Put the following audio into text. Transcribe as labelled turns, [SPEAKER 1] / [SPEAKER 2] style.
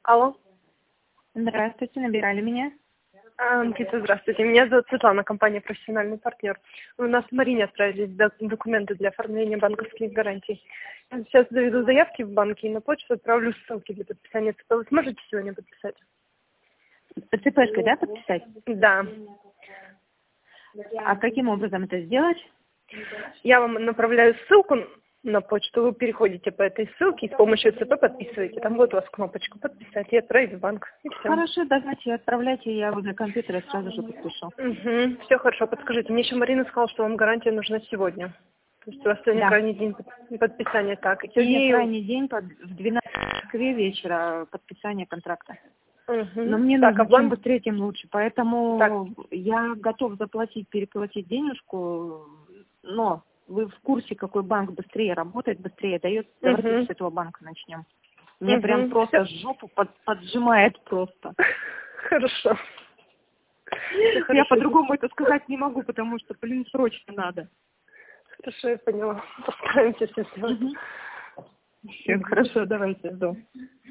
[SPEAKER 1] Алло.
[SPEAKER 2] Здравствуйте, набирали меня?
[SPEAKER 1] Никита, здравствуйте. Меня зовут Светлана, компания «Профессиональный партнер». У нас в Марине отправились документы для оформления банковских гарантий. Я сейчас заведу заявки в банке и на почту отправлю ссылки для подписания ЦП. Вы сможете сегодня подписать?
[SPEAKER 2] ЦПшкой, да, подписать?
[SPEAKER 1] Да.
[SPEAKER 2] А каким образом это сделать?
[SPEAKER 1] Я вам направляю ссылку на почту, вы переходите по этой ссылке и с помощью ЦП подписываете. Там будет у вас кнопочка «Подписать» и отправить в банк. И все.
[SPEAKER 2] Хорошо, давайте отправляйте, я возле компьютера сразу же подпишу.
[SPEAKER 1] Все хорошо, подскажите. Мне еще Марина сказала, что вам гарантия нужна сегодня. То есть у вас сегодня
[SPEAKER 2] Да.
[SPEAKER 1] крайний день подписания. Так.
[SPEAKER 2] Сегодня крайний день в 12 в Москве вечера подписание контракта. Но мне
[SPEAKER 1] Так,
[SPEAKER 2] нужно, чем быстрее, тем лучше. Поэтому
[SPEAKER 1] Так.
[SPEAKER 2] я готов переплатить денежку, но вы в курсе, какой банк быстрее работает, быстрее дает. Давайте с этого банка начнем. Мне прям просто жопу поджимает просто.
[SPEAKER 1] Хорошо.
[SPEAKER 2] Я по-другому это сказать не могу, потому что, срочно надо.
[SPEAKER 1] Хорошо, я поняла. Постараемся все сделать.
[SPEAKER 2] Все, хорошо, давайте, жду.